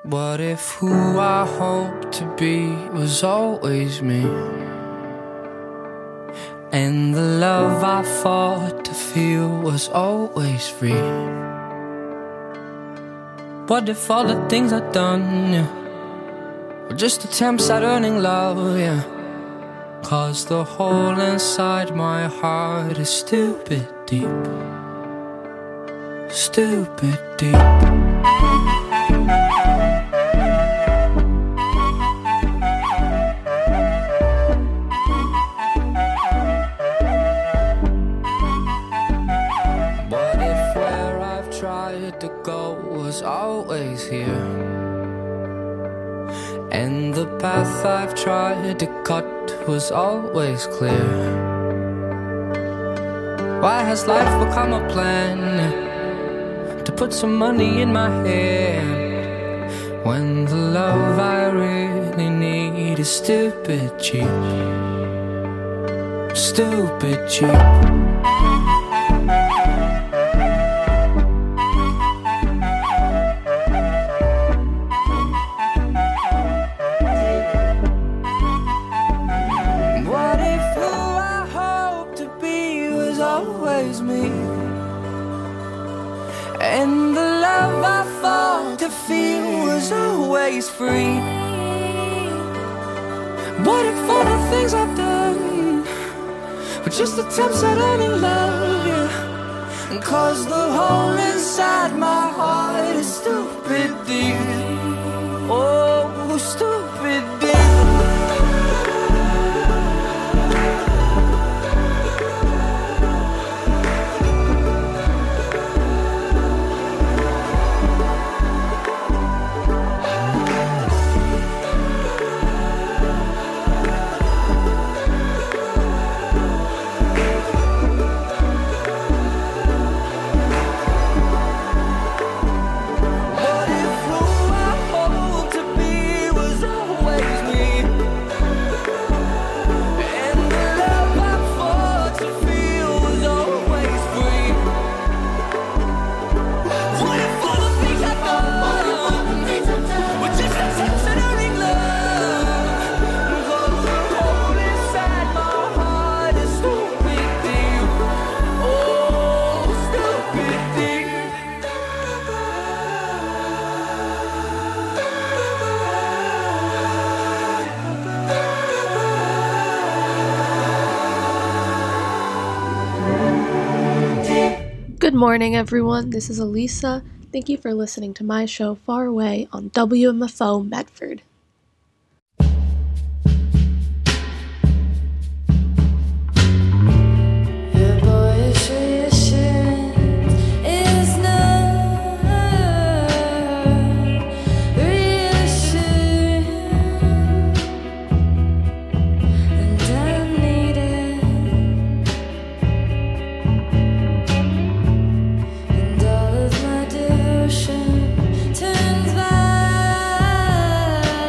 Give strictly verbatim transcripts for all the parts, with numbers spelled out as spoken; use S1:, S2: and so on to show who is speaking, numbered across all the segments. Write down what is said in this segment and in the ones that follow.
S1: What if who I hoped to be was always me? And the love I fought to feel was always free? What if all the things I've done, yeah, were just attempts at earning love, yeah? Cause the hole inside my heart is stupid deep, stupid deep. To go was always here, and the path I've tried to cut was always clear. Why has life become a plan to put some money in my hand, when the love I really need is stupid cheap, stupid cheap? Me, and the love I fought to feel was always free. What if all the things I've done were just attempts at earning love, yeah? And cause the hole inside my heart is stupid deep, oh, stupid deep.
S2: Good morning, everyone. This is Elisa. Thank you for listening to my show Far Away on W M F O Medford.
S3: Turns back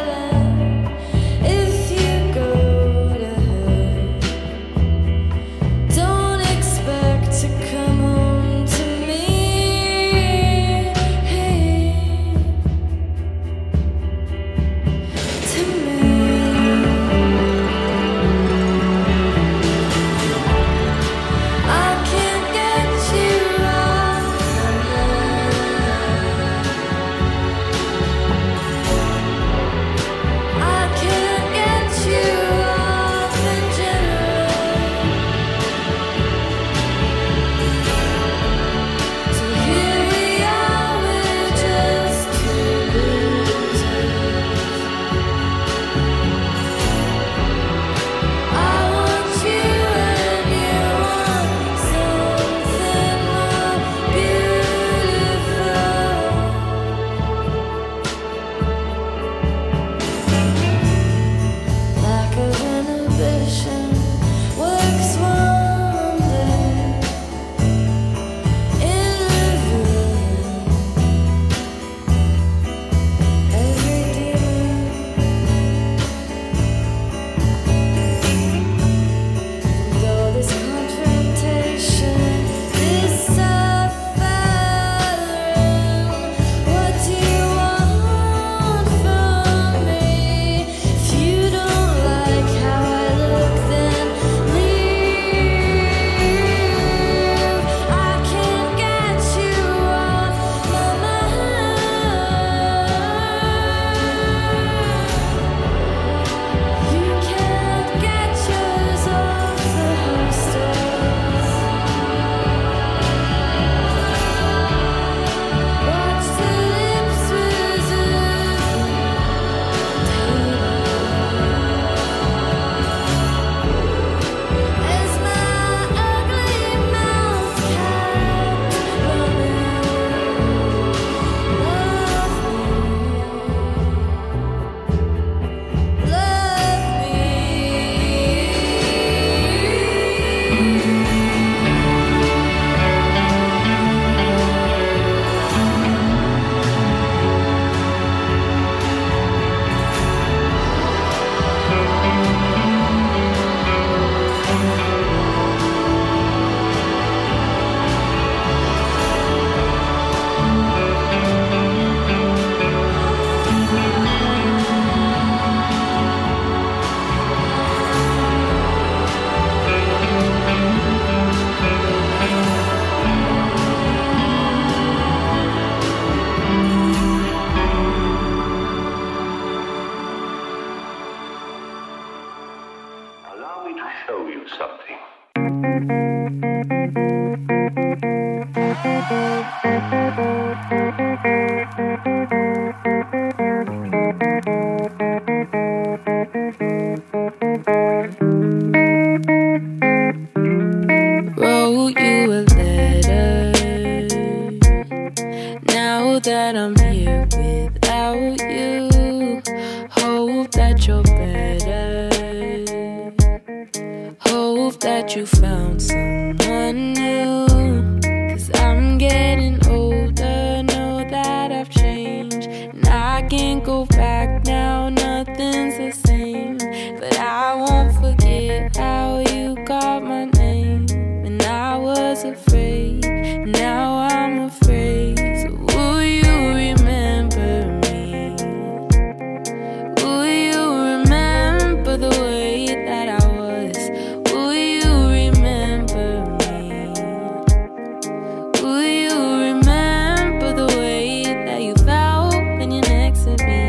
S1: Wrote you a letter. Now that I'm here without you, hope that you're better. Hope that you found someone new. Cause I'm getting older, know that I've changed. And I can't go back now, nothing's the same. But I won't forget how you called my name. And I was afraid, now I'm afraid. So will you remember me? Will you remember the way that I was? Will you remember me? Will you remember the way that you felt when you're next to me?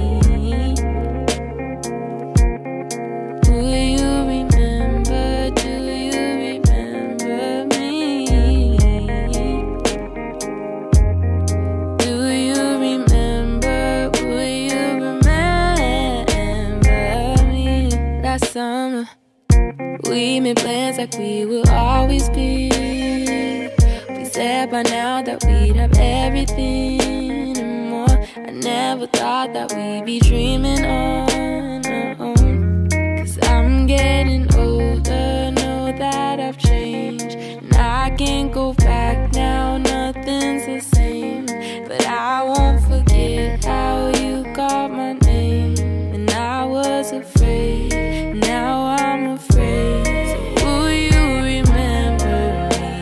S1: Will you remember? Do you remember me? Do you remember? Will you remember me? Last summer we made plans like we would always be. We said by now that we'd have everything and more. I never thought that we'd be dreaming on our own. Cause I'm getting older, know that I've changed. And I can't go back now, nothing's the same. But I won't forget how you called my name. And I was afraid, now I'm afraid. So will you remember me?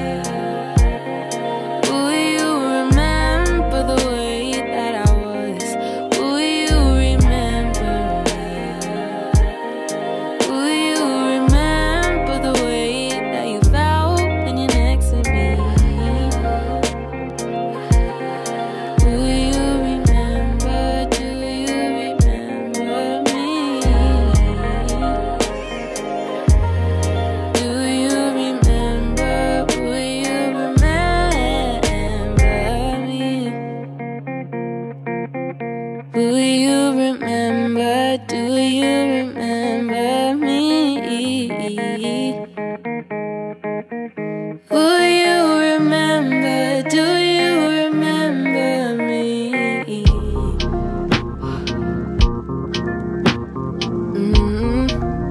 S1: Will you remember the way that I was? Will you remember me? Will you remember the way that you felt when you're next to me? Will you remember? Do you remember me? Do you remember? Will you remember me? Will you remember? Do you remember me? Will you remember? Do you remember me? Mm.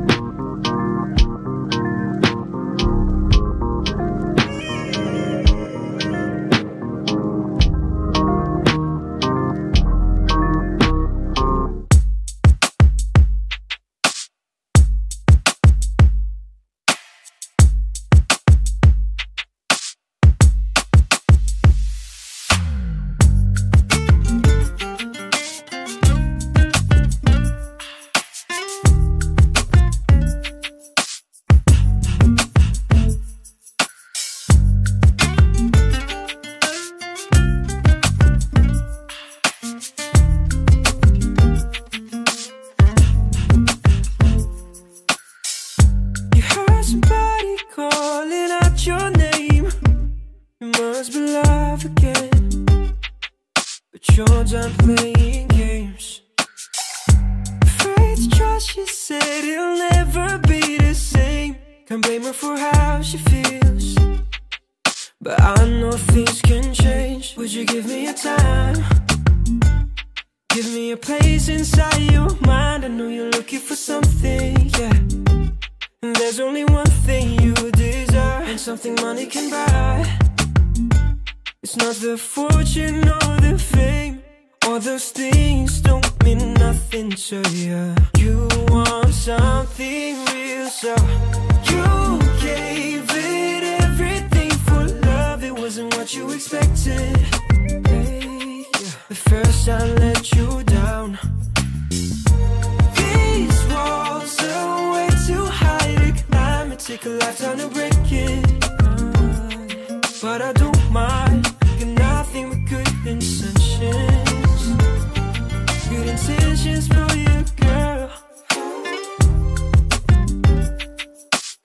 S1: You heard somebody calling out your name. You must be love again. But you're done playing games. Afraid to trust, she said it'll never be the same. Can't blame her for how she feels. But I know things can change. Would you give me a time? Give me a place inside your mind. I know you're looking for something, yeah. And there's only one thing you desire, and something money can buy. It's not the fortune or the fame. All those things don't mean nothing to you. You want something real, so you gave it everything for love. It wasn't what you expected. Hey, yeah. But first I let you down. These walls are way too high to climb. It take a lifetime to break it. But I don't mind. Got nothing but good intentions. Good intentions for you, girl.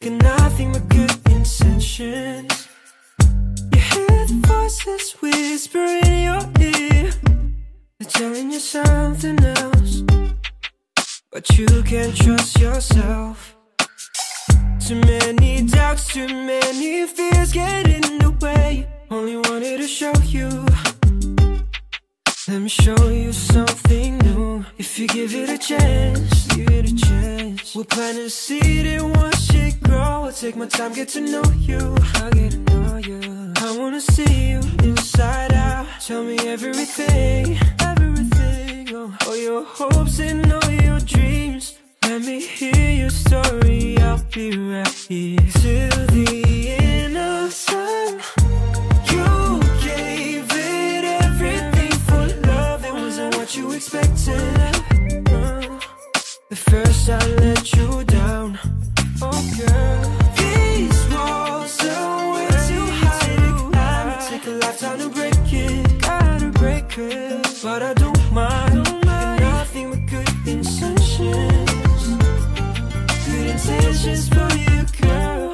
S1: intentions. You hear the voices whisper in your ear, they're telling you something else, but you can't trust yourself. Too many doubts, too many fears get in the way. Only wanted to show you, let me show you something new. If you give it a chance, give it a chance. We'll plant a seed and watch it grow. I'll take my time, get to know you. I'll get to know you. I wanna see you inside out. Tell me everything, everything. Oh, all your hopes and all your dreams. Let me hear your story, I'll be right here till the end of time. You gave it everything for love, that wasn't what you expected. uh, The first I let you down. Oh girl, these walls are way too high to climb. It take a lifetime to break it, gotta break it. But I don't mind, and nothing but good intentions. Good intentions for you, girl.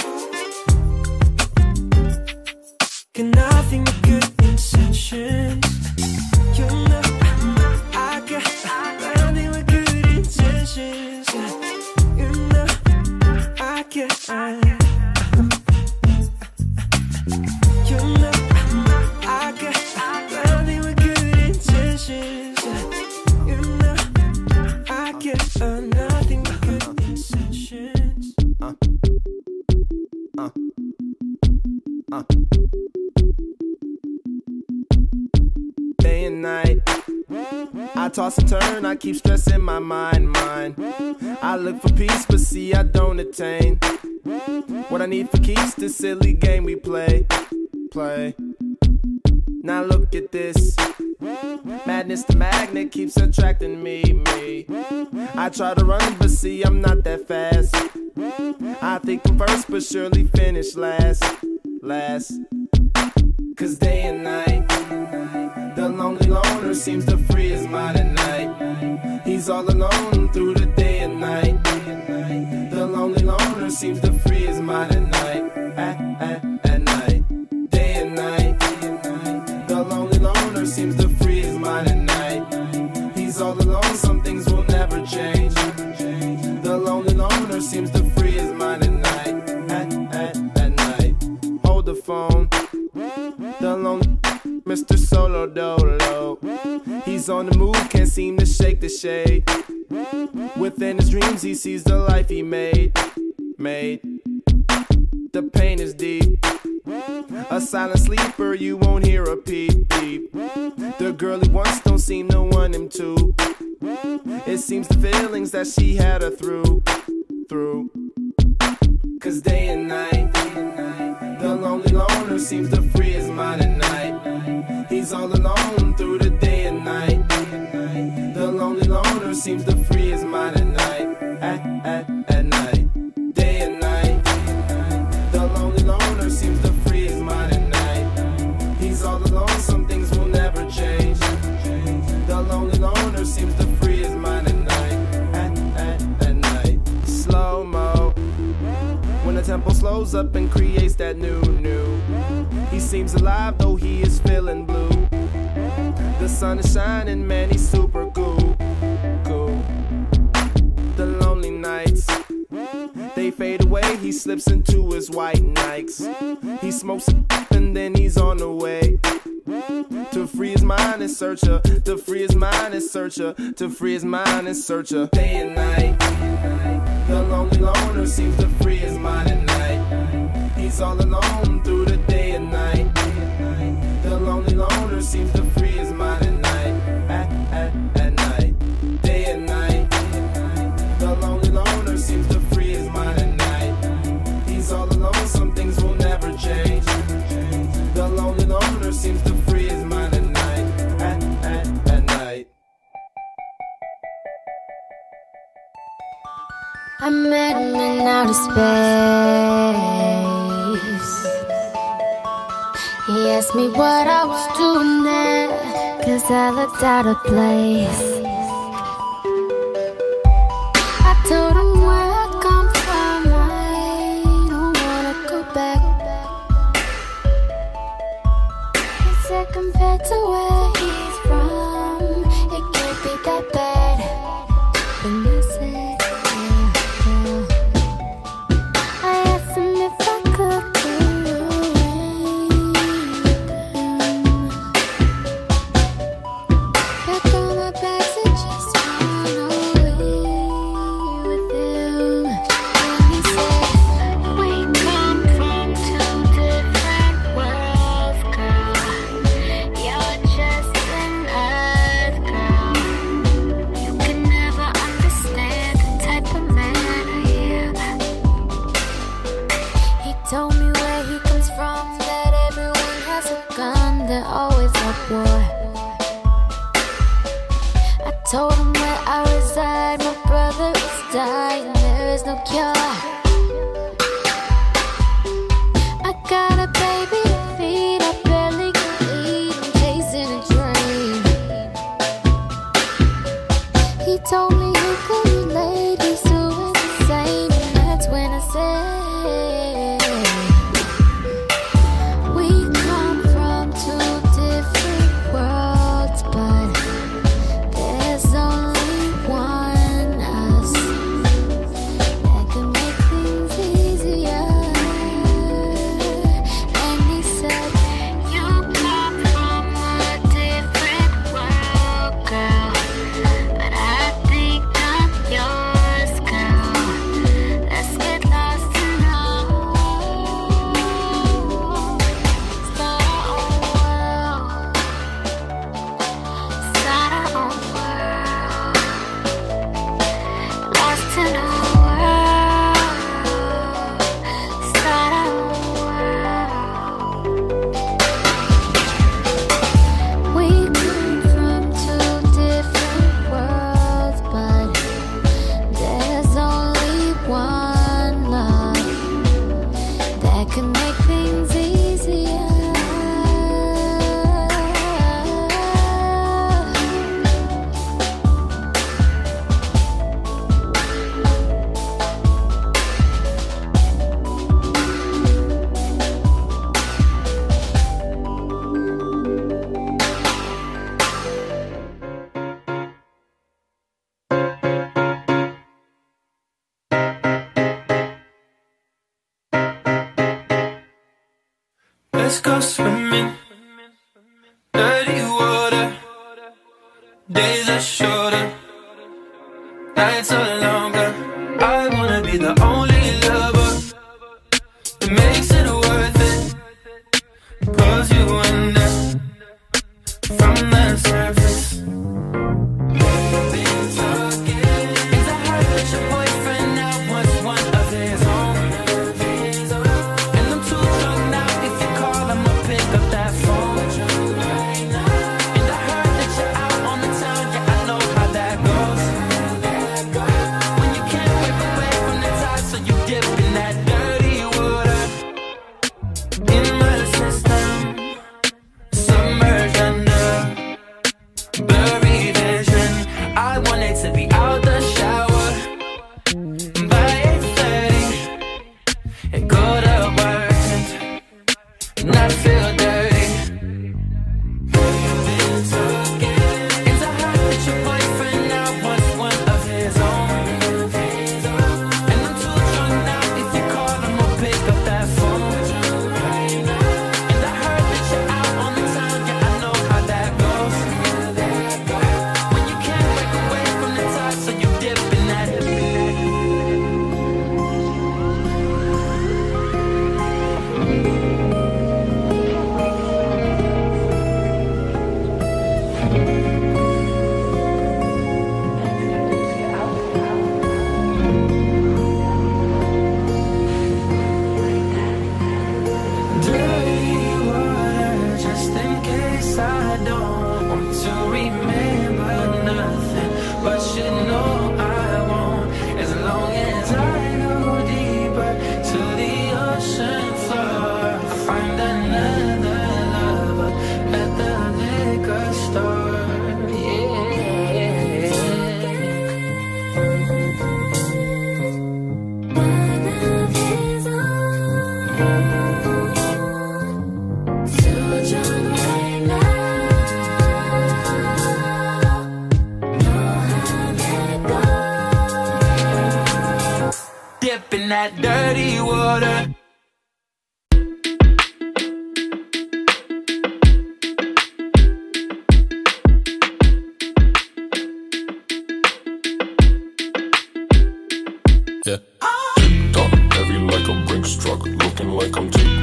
S1: Got nothing but good intentions. You know I got nothing but good intentions. You know I got You know I got nothing but good intentions. You know I got uh, nothing but good intentions. Uh, uh, uh. Day and night, I toss and turn, I keep stressing my mind, mind. I look for peace, but see I don't attain what I need for keeps this silly game we play, play. Now look at this, madness the magnet keeps attracting me, me. I try to run, but see I'm not that fast. I think I'm first, but surely finish last, last. Cause day and night, the lonely loner seems to free his mind at night. He's all alone through the day and night. The lonely loner seems to free his mind at night, at, at, at night. Day and night, the lonely loner seems to free his mind at night. He's all alone, some things will never change. The lonely loner seems to free his mind at night, at, at, at night. Hold the phone, the lonely Mister Solo Dolo. He's on the move, can't seem to shake the shade. Within his dreams he sees the life he made, made. The pain is deep, a silent sleeper, you won't hear a peep, peep. The girl he wants don't seem to want him to. It seems the feelings that she had her through, through. Cause day and night, the lonely loner seems to free his mind at night. He's all alone through the day and night. The lonely loner seems to free his mind at night, at, at, at night. Day and night, the lonely loner seems to free his mind at night. He's all alone, some things will never change. The lonely loner seems to free his mind at night, at, at, at night. Slow-mo, when the tempo slows up and creates that new, new. He seems alive though he is feeling blue. The sun is shining, man, he's super cool, cool. The lonely nights, they fade away, he slips into his white Nikes. He smokes and then he's on the way to free his mind and search her, to free his mind and search her, to free his mind and search her. Day and night, the lonely loner seems to free his mind at night. He's all alone through the day and night. The lonely loner seems to free his mind at night, at, at, at night. Day and night, the lonely loner seems to free his mind at night. He's all alone, some things will never change. The lonely loner seems to free his mind at night, at, at, at night.
S3: I met him in outer space. He asked me what I was doing there, cause I looked out of place. I told him where I'd come from, I don't wanna go back. compared to where he's from. It can't be that bad. When you said, yeah, yeah. I asked him if I could do pack all my bags and just run away with him. And he said, we come from two different worlds, girl. You're just an earth girl. You can never understand the type of man I am. He told me where he comes from, that everyone has a gun, they're always at war. I told him where I reside, my brother is dying, there is no cure. I got a baby to feed, I barely can eat, I'm chasing a dream. He told me he could relate, he's doing the same, and that's when I said, we come from two different worlds, but there's only one us that can make things easier. And he said, you come from a different world, girl, but I think I'm yours, girl. Let's get lost and know. Start our own world. Start our own world. Lost in our world. Start our own world. We come from two different worlds, but there's only one love that can make things easier.
S1: Let's go swimming, dirty water. Days are shorter, nights are longer. I wanna be the only lover that makes it worth it. Pulls you under from the surface. Been talking. It's a heart that your boyfriend now wants one of his own. And I'm too drunk now. If you call, I'ma pick up that phone. And I heard that you're out on the town. Yeah, I know how that goes. When you can't whip away from the tide, so you dip in that dirty water. In my system, submerged under blurry vision. I wanted to be out the shower by eight thirty and go to work and not feel dirty. Been talking. It's a heart that your boyfriend now wants one of his own. And I'm too drunk now. If you call, I'ma pick up that phone.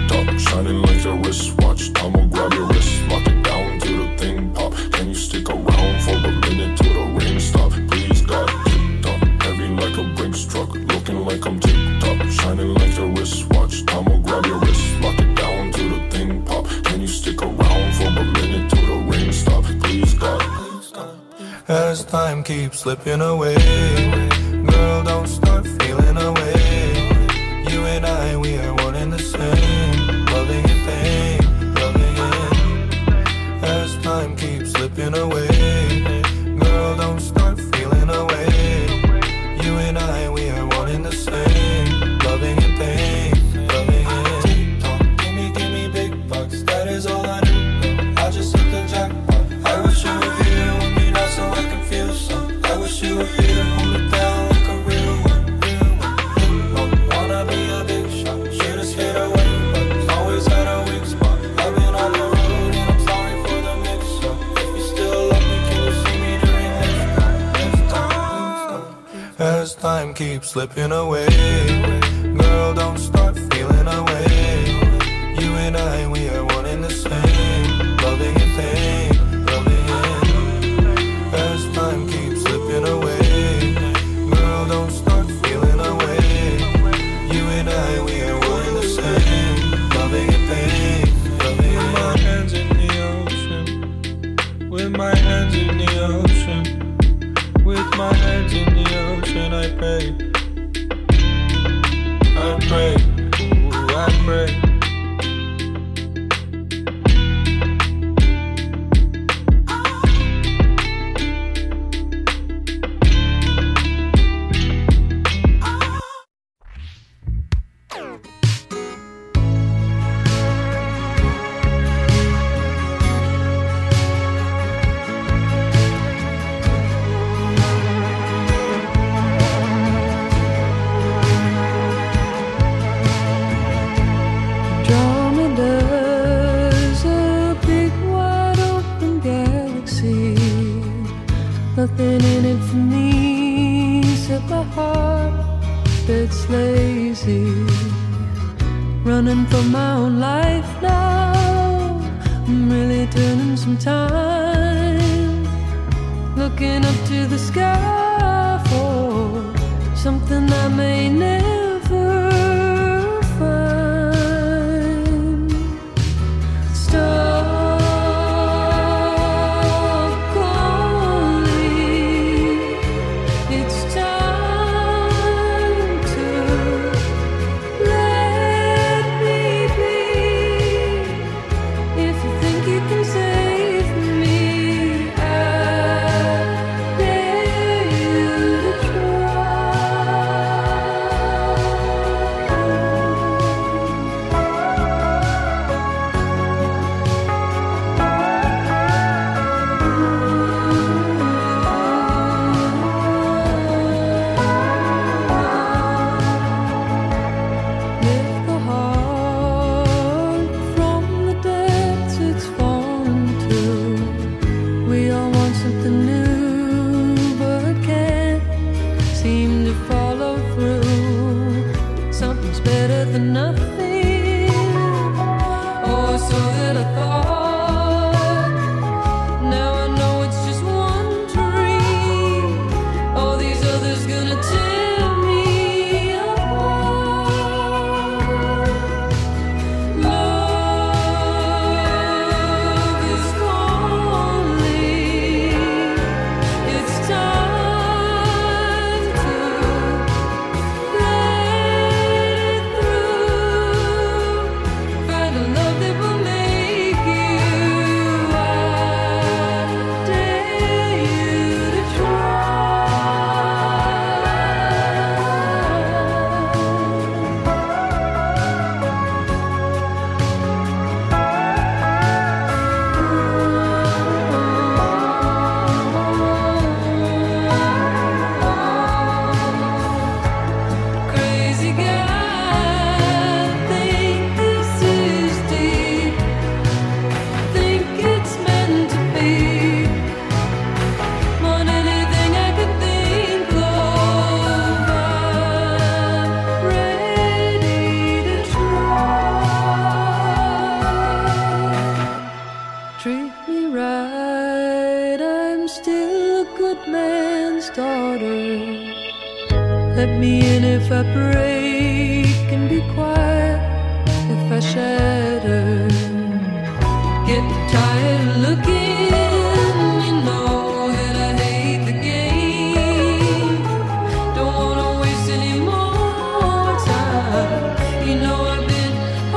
S4: tick-tock, shining like a wristwatch. I'ma grab your wrist, lock it down to the thing pop. Can you stick around for a minute till the rain stop? Please God, tick-tock, heavy like a Brinks truck, looking like I'm tick-tock, shining like a wristwatch. I'ma grab your wrist, lock it down to the thing pop. Can you stick around for a minute till the rain stop? Please God.
S5: As time keeps slipping away, girl, don't start feeling away. You and I, we are one and the same, loving and pain, loving it. As time keeps slipping away, girl, don't start feeling away. You and I, we are one and the same, loving and pain, loving it. Tick-tock, gimme, gimme big bucks, that is all I do. I just hit the jackpot. I wish you were here with me now so I can feel some. I wish you were here, hold me down like a real one, real one. Wanna be a big shot, should've stayed away, but always had a weak spot. I've been on the road and I'm sorry for the mix-up. If you still love me, can you see me during this time, this time? As time keeps slipping away, girl, don't start feeling away. You and I, we are one and the same, loving and pain, loving it. As time keeps slipping away, girl, don't start feeling away. You and I, we are one and the same, loving and pain, loving it. With my hands in the ocean, with my hands in the ocean, with my hands in the ocean, I pray, I pray, ooh, I pray.
S1: Andromeda's a big wide open galaxy. Nothing in it for me except my heart that's lazy. Running for my own life now, I'm really turning some time. Looking up to the sky for something I may never find. Stop calling, it's time to let me be. If you think you can save me, I dare you to try. let me in if I break, and be quiet if I shatter. Get tired of looking, you know that I hate the game. Don't wanna waste any more time. You know I've been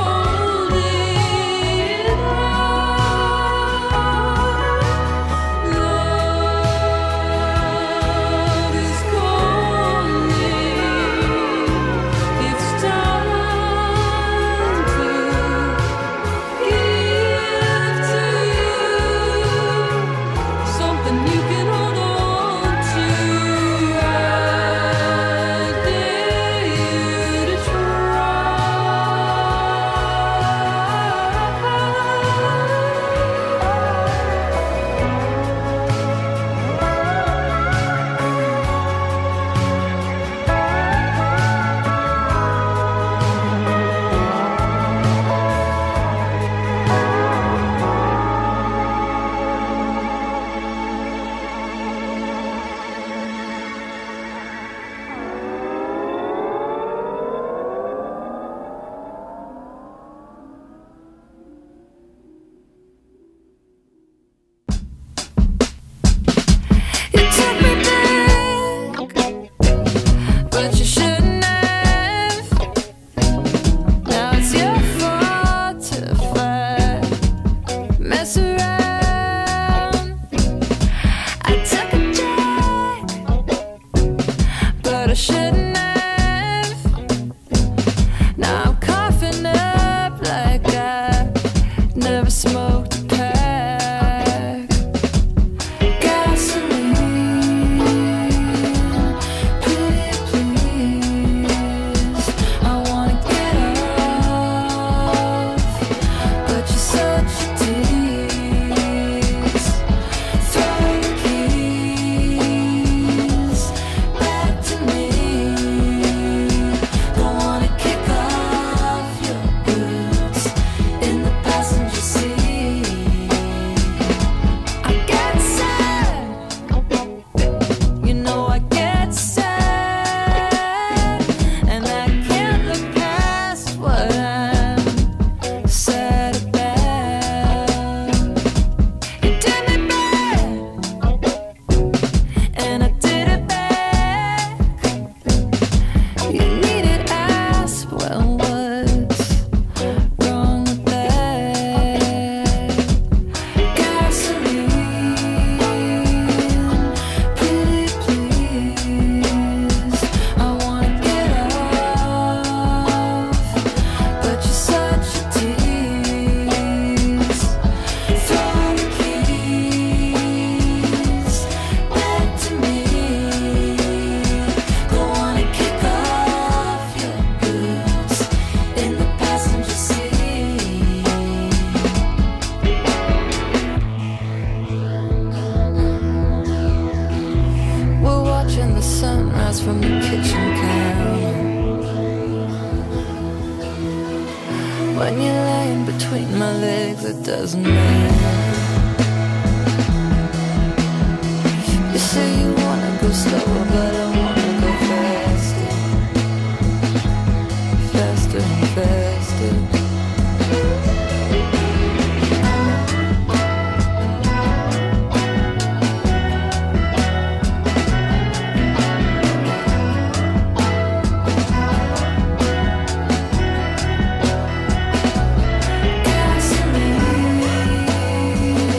S1: holding on. Love is calling. It's time to give to you something you can hold on to. I dare you to You took me back, but you shouldn't have. Now it's your fault to fight, mess around. I took a drag, but I shouldn't have. Now I'm coughing up like I never smoked a pack. Gasoline, pretty please. I wanna get off, but you're such a tease. Throw your keys back to me. Don't wanna kick off your boots in the passenger seat. I get sad, you know I get sad, and I can't look past what I'm sad about. You did me bad, and I did it back. You needed ass, well, what's wrong with that? Gasoline, pretty please. I wanna get off, but you're such a tease. Throw the keys back to me. Don't wanna kick off your boots in the passenger seat. We're watching the sunrise from the kitchen counter. When you're laying between my legs, it doesn't matter. You say you wanna go slower, but I wanna go faster. Faster and faster. Gasoline,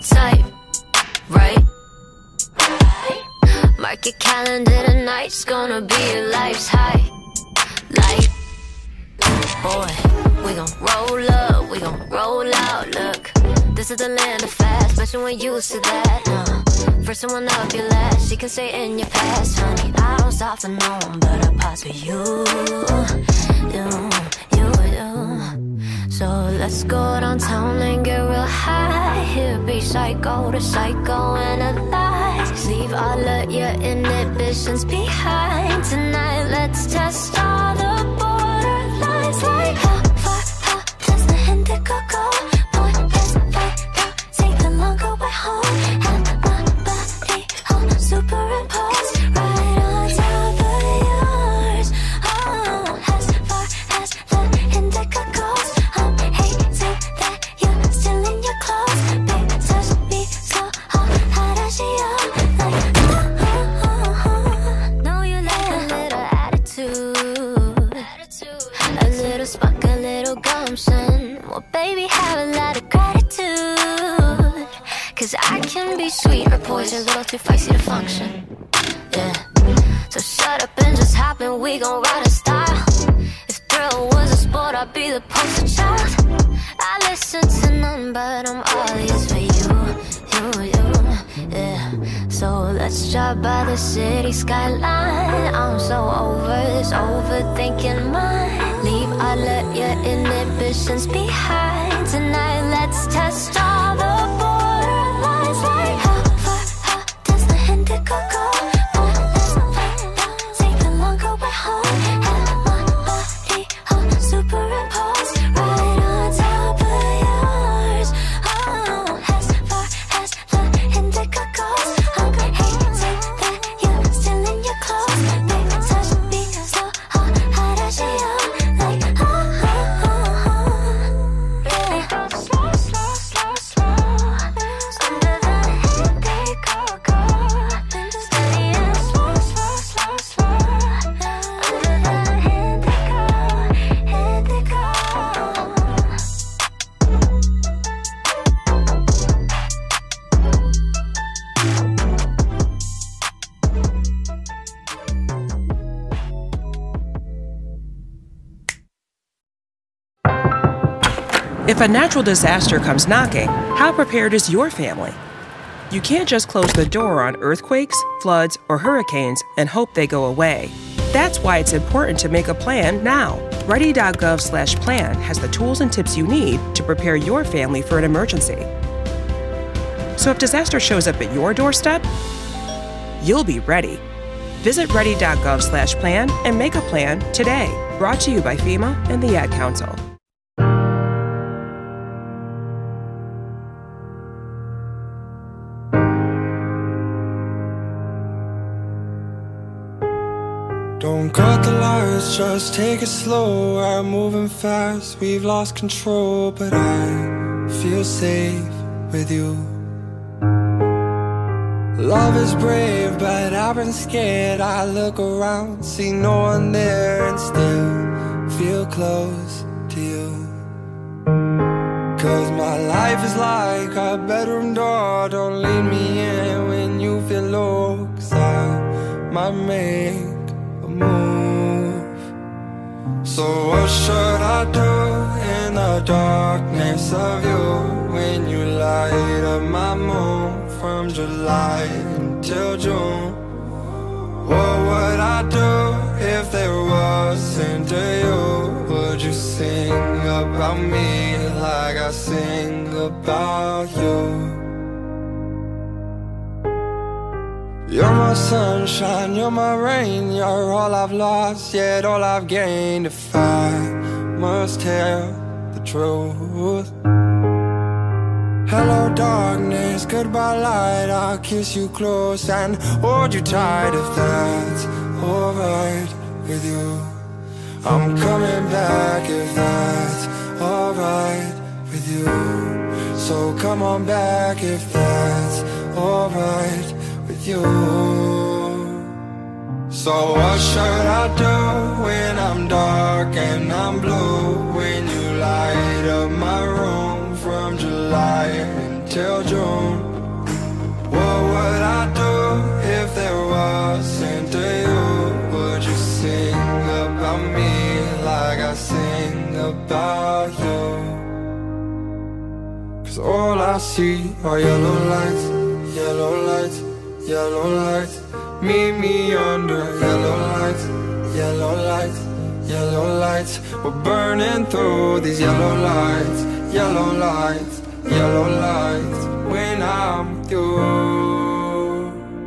S3: type, right? Mark your calendar, tonight's gonna be your life's high. Like, boy, we gon' roll up, we gon' roll out, look. This is the land of fast, but you ain't used to that, uh. First someone up your last, she can stay in your past, honey. I don't stop for no one, but I pause for you, you, you, you. So let's go downtown and get real high. Here be psycho to psycho analyze. Leave all of your inhibitions behind. Tonight let's test all the borderlines. Like how far, how does the indigo go? Boy, let's fight, now take the longer way home. Have my body on superimposed right on top of yours. Oh, as far as the indigo goes, I'm hating that you're still in your clothes. Babe, touch me so hard, how does she up? Like, oh, oh, oh. Know you like a little attitude, a little spunk, a little gumption. Well, baby, have a lot of gratitude, cause I can be sweet or poison, a little too feisty to function. Yeah, so shut up and just hop in, we gon' ride in style. If thrill was a sport, I'd be the poster child. I listen to none, but I'm all ears for you, you, you, yeah. So let's drive by the city skyline. I'm so over this overthinking mind. Leave all of your inhibitions behind. Tonight let's test all the borderlines. Like how far, how does the indigo go? Boy, let's fight, now take the longer way home. Have my body on superimposed right on top of yours. Oh, as far as the indigo goes, I'm hating that you're still in your clothes. Baby, touch me so hard, how does she up? Like, oh, oh, oh, oh. Baby, go slow, slow, slow, slow. Under the indigo go. Steady and slow, slow, slow, slow. Under the indigo, indigo.
S6: If a natural disaster comes knocking, how prepared is your family? You can't just close the door on earthquakes, floods, or hurricanes and hope they go away. That's why it's important to make a plan now. ready dot gov slash plan has the tools and tips you need to prepare your family for an emergency. So if disaster shows up at your doorstep, you'll be ready. Visit ready dot gov slash plan and make a plan today. Brought to you by FEMA and the Ad Council.
S5: Don't cut the lights, just take it slow. I'm moving fast, we've lost control, but I feel safe with you. Love is brave, but I've been scared. I look around, see no one there, and still feel close to you. Cause my life is like a bedroom door. Don't leave me in when you feel low, cause I might make move. So what should I do in the darkness of you, when you light up my moon from July until June? What would I do if there wasn't a you? Would you sing about me like I sing about you? You're my sunshine, you're my rain, you're all I've lost, yet all I've gained. If I must tell the truth. Hello darkness, goodbye light, I'll kiss you close and hold you tight if that's alright with you. I'm coming back if that's alright with you. So come on back if that's alright with you. So what should I do when I'm dark and I'm blue, when you light up my room from July until June? Cause all I see are yellow lights, yellow lights, yellow lights. Meet me under yellow lights, yellow lights, yellow lights. We're burning through these yellow lights, yellow lights, yellow lights. When I'm with you,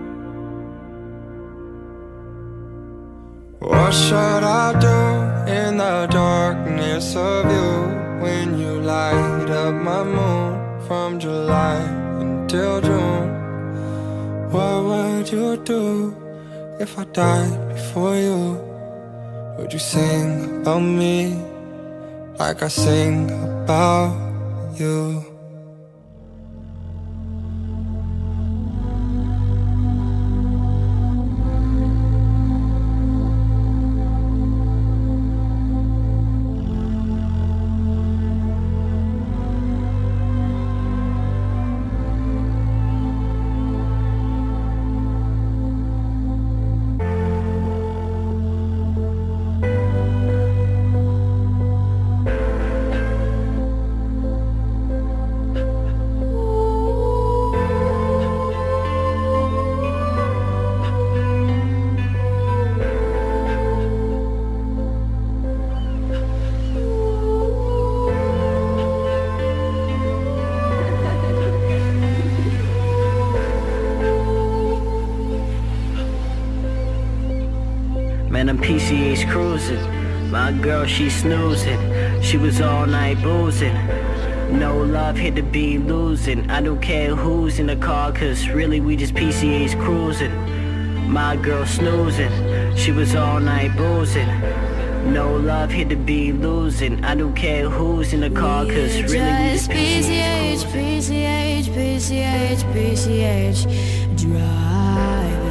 S5: what should I do in the darkness of you? When you light up my moon from July until June, what would you do if I died before you? Would you sing about me like I sing about you?
S7: Man, I'm P C H cruising. My girl, she snoozing. She was all night boozing. No love, hit the beat losing. I don't care who's in the car, cause really we just P C H cruising. My girl snoozing. She was all night boozing. No love, hit the beat losing. I don't care who's in the car, cause really we just P C H cruising.
S3: P C H, P C H, P C H, driving.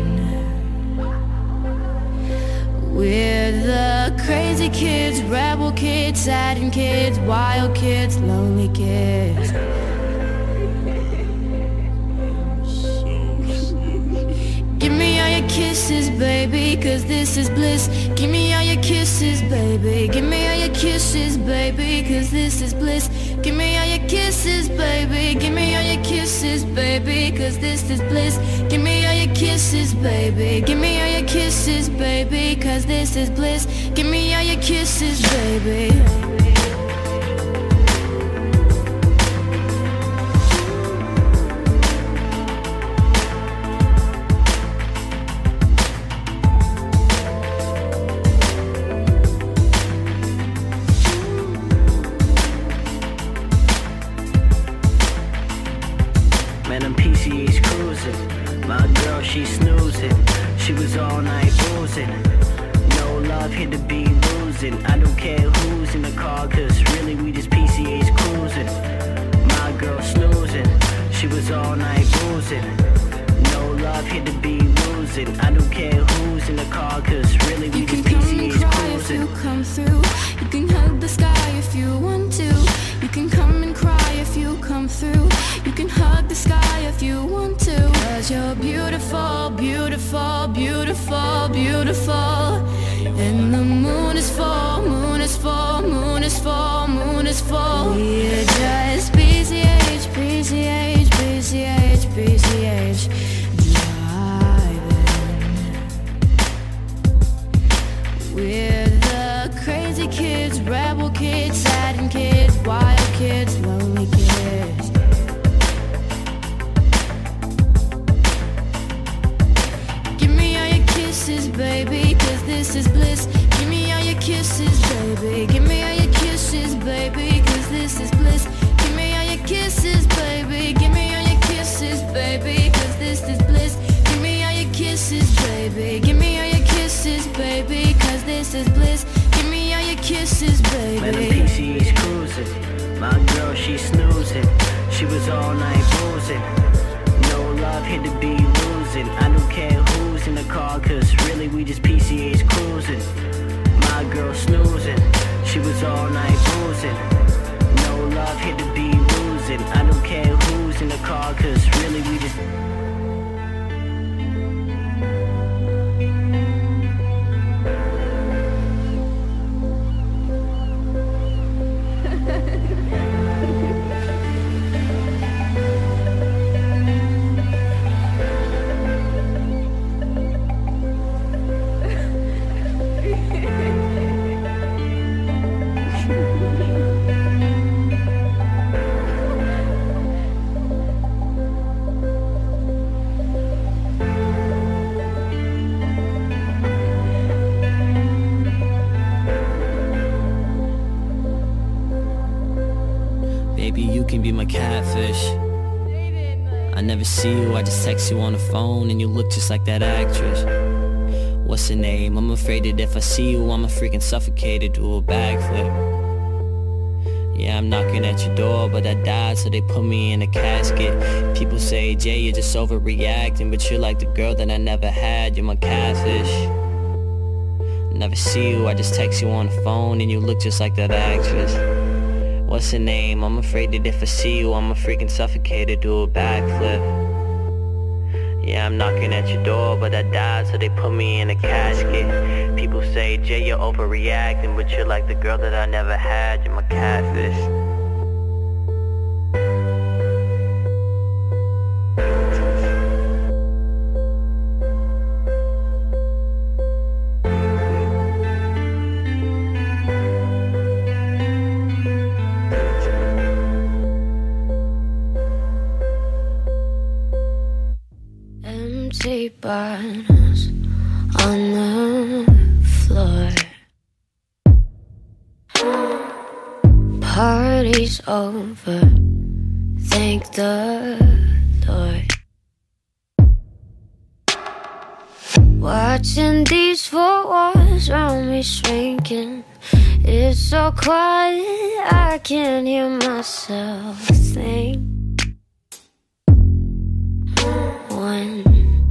S3: We're the crazy kids, rebel kids, saddened kids, wild kids, lonely kids. Give me all your kisses, baby, cause this is bliss. Give me all your kisses, baby. Give me all your kisses, baby, cause this is bliss. Give me all your kisses, baby. Give me all your kisses, baby, cause this is bliss. Give me all your kisses, baby. Give me all your kisses, baby, cause this is bliss. Give me all your kisses, baby.
S7: Man, I'm P C H cruising. My girl, she snoozing. She was all night boozing. No love, hit the beat losing. I don't care who's in the car, cause really we just P C H cruising. My girl snoozing. She was all night boozing. No love, hit the beat losing. I don't care who's in the car, cause really we just P C H cruising.
S3: You can come and cry if you come through. You can hug the sky if you want to. You can come and cry if you come through. You can hug the sky if you want to. Cause you're beautiful, beautiful, beautiful, beautiful. And the moon is full, moon is full, moon is full, moon is full. We're just P C H, P C H, P C H, P C H, driving. We're the crazy kids, rebel kids, saddened kids, wild kids, lonely kids. Give me all your kisses, baby, cause this is bliss. Give me all your kisses, baby. Give me all your kisses, baby, cause this is bliss. Give me all your kisses, baby. Give me all your kisses, baby, cause this is bliss. Give me all your kisses, baby. Give me all your kisses, baby, cause this is bliss. Give me all your kisses, baby.
S7: Man, I'm P C H cruising. My girl, she snoozing. She was all night boozing. No love, hit the beat losing. I don't care who's in the car, cause really we just P C H cruising. My girl snoozing. She was all night boozing. No love, hit the beat losing. I don't care who's in the car, cause really we just maybe you can be my catfish. I never see you, I just text you on the phone and you look just like that actress. What's her name? I'm afraid that if I see you, I'ma freaking suffocate or do a backflip. Yeah, I'm knocking at your door, but I died, so they put me in a casket. People say, Jay, you're just overreacting, but you're like the girl that I never had. You're my catfish. Never see you, I just text you on the phone and you look just like that actress. What's her name? I'm afraid that if I see you, I'ma freaking suffocate or do a backflip. Yeah, I'm knocking at your door, but I died, so they put me in a casket. People say, Jay, you're overreacting, but you're like the girl that I never had. You're my catfish.
S3: Empty bottles on the floor. Party's over, thank the Lord. Watching these four walls round me shrinking. It's so quiet, I can't hear myself think. One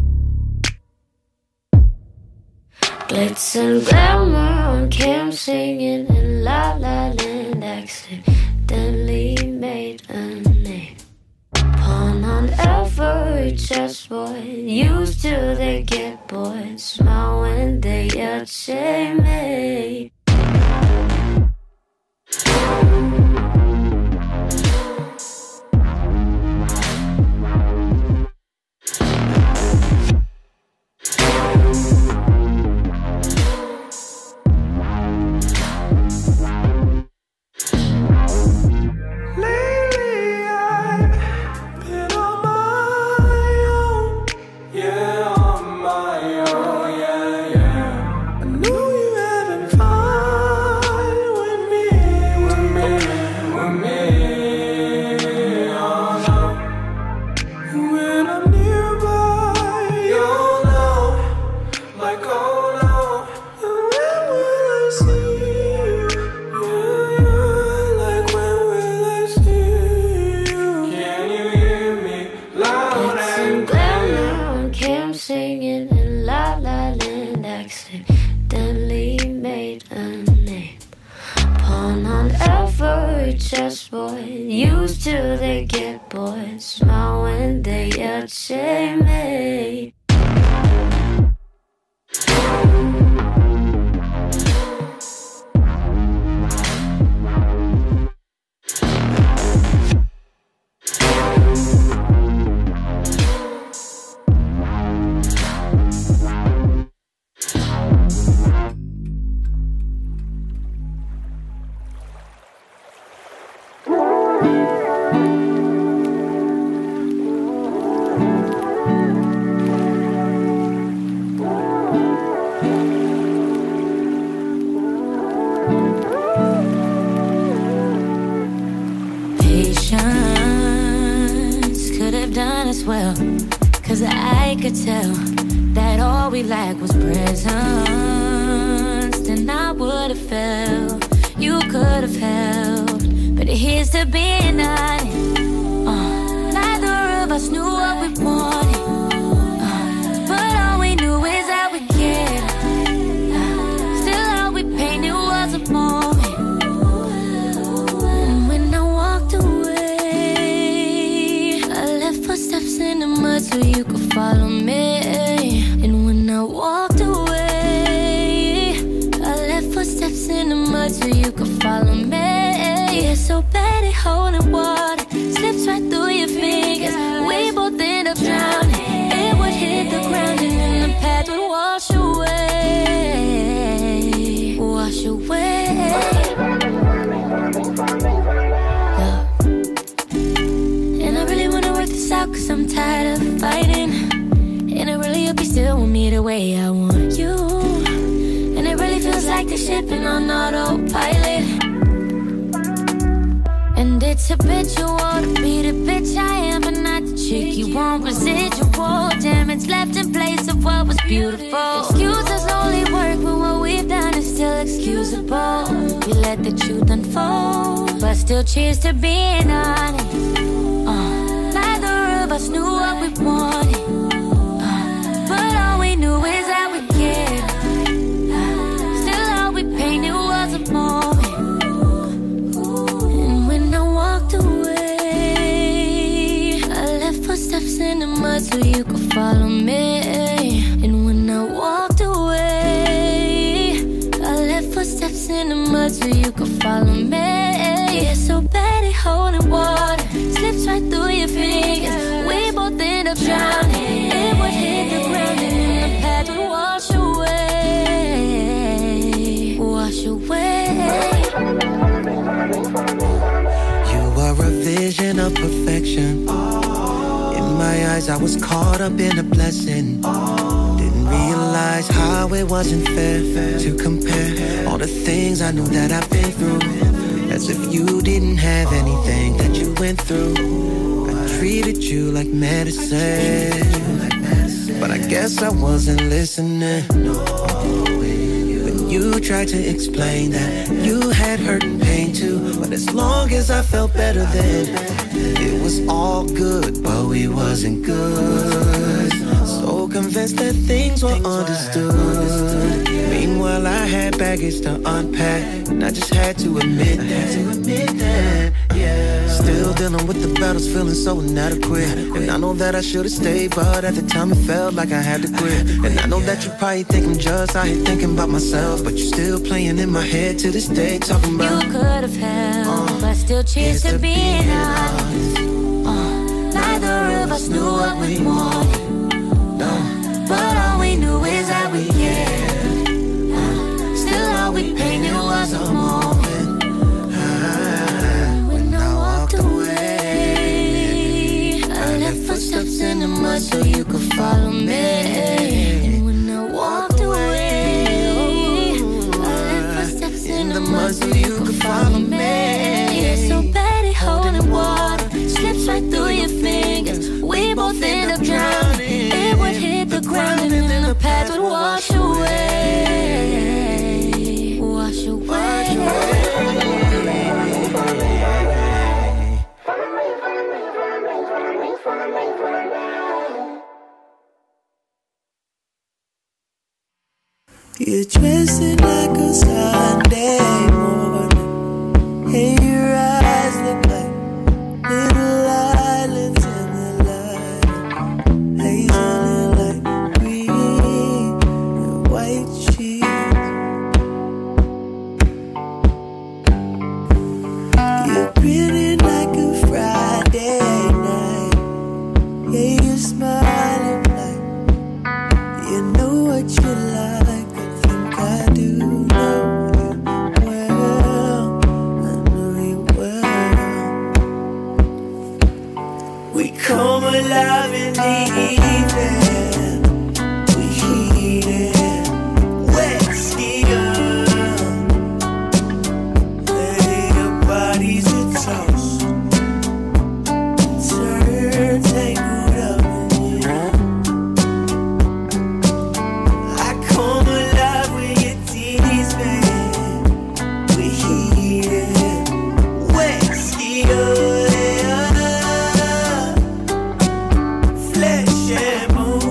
S3: glitz and glamour on cam, singing in La La Land, accidentally made a name. Pawn on every chessboard, used till they get bored. Smile when they yell me. Chessboard, used till they get bored. Smile when they yell me. Well, cause I could tell that all we lacked was presence. Then I would have felt you could have helped, but here's to being honest. uh, Neither of us knew what we wanted, uh, but all we knew is that we cared. uh, Still all we painted was a moment. And when I walked away, I left footsteps in the mud so you could follow me. And when I walked away, I left footsteps in the mud so you could follow me. Yeah, so bad at holding water, slips right through your fingers. We both end up drowning. It would hit the ground and then the path would wash away. Wash away. Yeah. And I really wanna work this out cause I'm tired of fighting. And I really hope you still want me the way I want you. And it really feels like the shipping on autopilot. And it It's habitual to be the bitch I am, but not the chick you want. Residual damage left in place of what was beautiful. Excuses only work when what we've done is still excusable. We let the truth unfold, but still cheers to being honest. Uh, neither of us knew what we wanted, uh, but all we knew is that we cared. Uh, still all we painted was a moment. And when I walked away, I left footsteps in the mud so you could follow me. And when I walked away, I left footsteps in the mud so you could follow me. Yeah, so bad at holding water slips right through your fingers. We both end up drowning. It would hit the ground and then the path would wash away. Wash away.
S8: You are a vision of perfection. In my eyes I was caught up in a blessing. Didn't realize how it wasn't fair to compare all the things I knew that I've been through, as if you didn't have anything that you went through. I treated you like medicine, but I guess I wasn't listening. When you tried to explain that you had hurt and pain too, but as long as I felt better then, it was all good, but we wasn't good. So convinced that things were understood. Meanwhile I had baggage to unpack, and I just had to admit that. Still dealing with the battles, feeling so inadequate. And I know that I should've stayed, but at the time it felt like I had to quit. And I know that you probably think I'm just out here thinking about myself, but you're still playing in my head to this day, talking about
S3: you could have helped, uh, but still cheers to being honest. Uh, neither of us knew what we wanted, no, but all we knew is that we cared. Uh, still all we painted was a moment. Footsteps in the mud so you could follow me. And when I walked away, I left footsteps in the mud so you could follow me. Yeah, so bad at holding water slips right through your fingers. We both end up drowning. It would hit the ground and then the path would wash away. Wash away.
S8: You're dressing like a Sunday morning, and your eyes look like little islands in the light, hazel and light green and white sheets. You're grinning like a Friday night, yeah, you're smiling like you know what you like. I do know you well, I know you well. We come alive in the evening, we heat it, wet skin. Lay your bodies a toast, turn tangled up in you. I come alive with your titties, man. We heat it, wet skin, flesh and bone.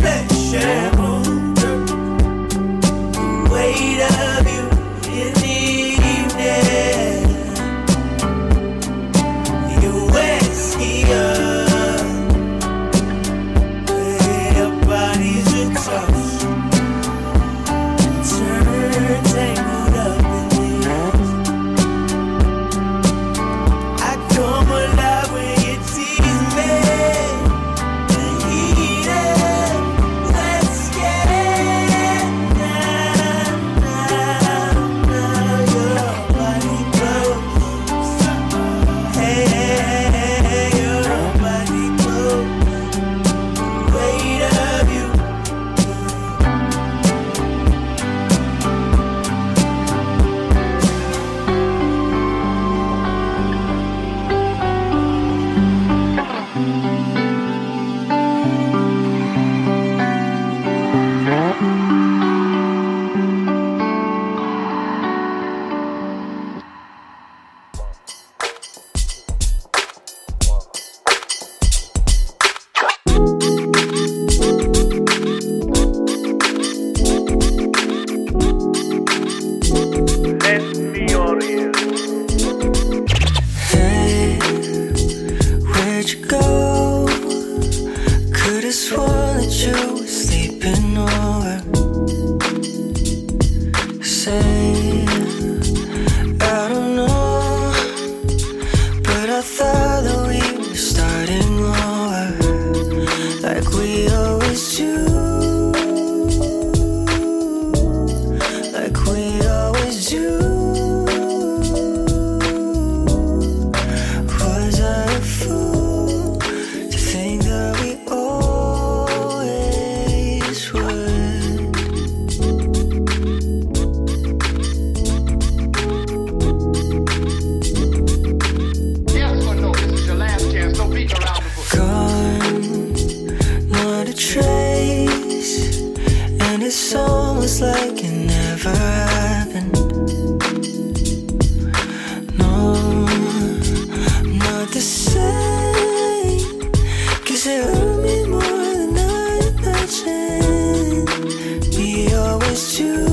S9: flesh and bone, girl. The weight of you in the evening. Your Westia, your body's a toss, turn tangled up in this. I come alive when you tease me. The heat of Westia, now, now, now, your body close. Hey, hey, hey, your body close. Weight of you. Hey, where'd you go? Could've sworn that you were sleeping over. Say, I don't know, but I thought that we were starting over, like we always do, like we always do. Was I a fool to think that we always would?
S10: Yes or no, this is your last chance. Don't beat around the bush.
S9: Gone, not a trace, and it's almost like it never happened. No, not the same, 'cause it hurt me more than I imagined. We always do,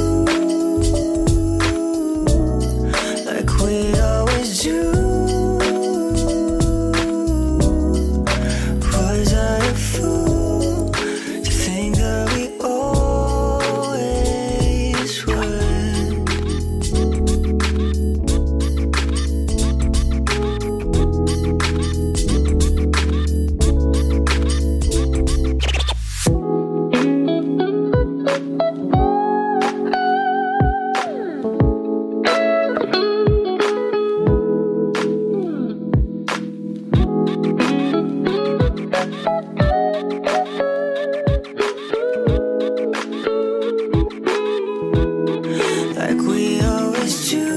S9: like we always do. Was I a fool to think that we always would? Like we always do,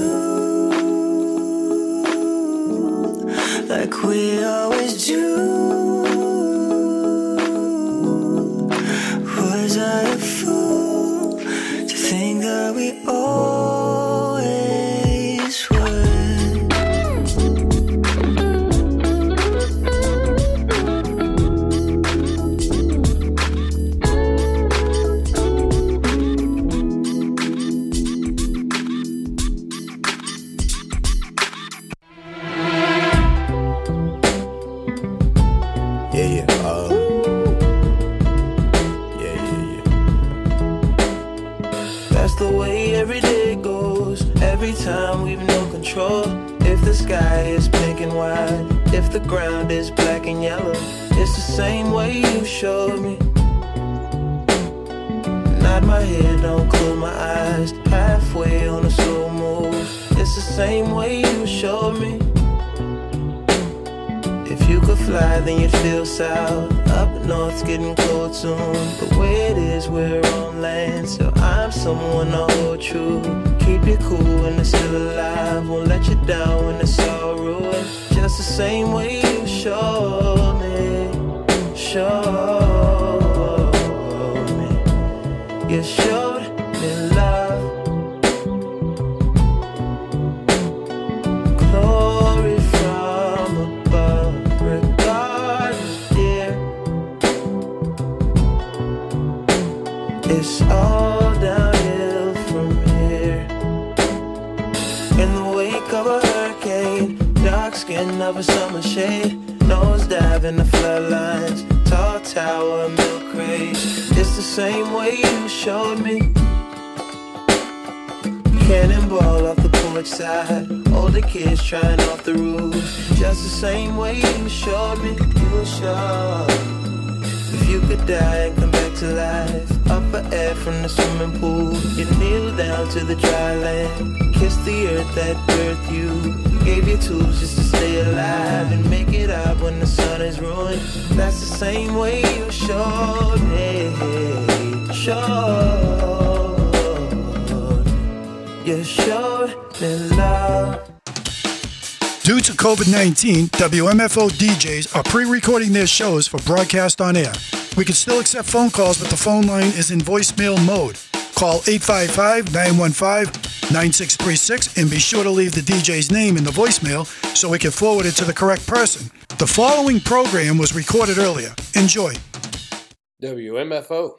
S9: like we always do. Was I a fool to think that we always would?
S11: Yeah, yeah, uh, yeah, yeah, yeah.
S9: That's the way every day goes. Every time we've no control. If the sky is pink and white, if the ground is black and yellow, it's the same way you showed me. Nod my head, don't close my eyes. Halfway on a slow move. It's the same way you showed me. If you could fly, then you'd feel south. Up north's getting cold soon. The way it is, we're on land, so I'm someone to hold true. Keep you cool when it's still alive. Won't let you down when it's all ruined. Just the same way you showed me. Showed me. You showed me love. Glory from above. Regardless, dear. It's all downhill from here. In the wake of a hurricane, dark skin of a summer shade, nosedive in the floodlines, tall tower, milk crates. It's the same way you showed me. Cannonball off the porch side, older kids trying off the roof. Just the same way you showed me. You were sure if you could die and come back to life, up for air from the swimming pool, you kneel down to the dry land, kiss the earth that birthed you, gave you tools just to stay alive and make it out when the sun is ruined. That's the same way you showed me. Showed, you showed me love.
S12: Due to COVID nineteen, W M F O D Js are pre-recording their shows for broadcast on air. We can still accept phone calls, but the phone line is in voicemail mode. Call eight five five, nine one five, nine six three six and be sure to leave the D J's name in the voicemail so we can forward it to the correct person. The following program was recorded earlier. Enjoy.
S13: W M F O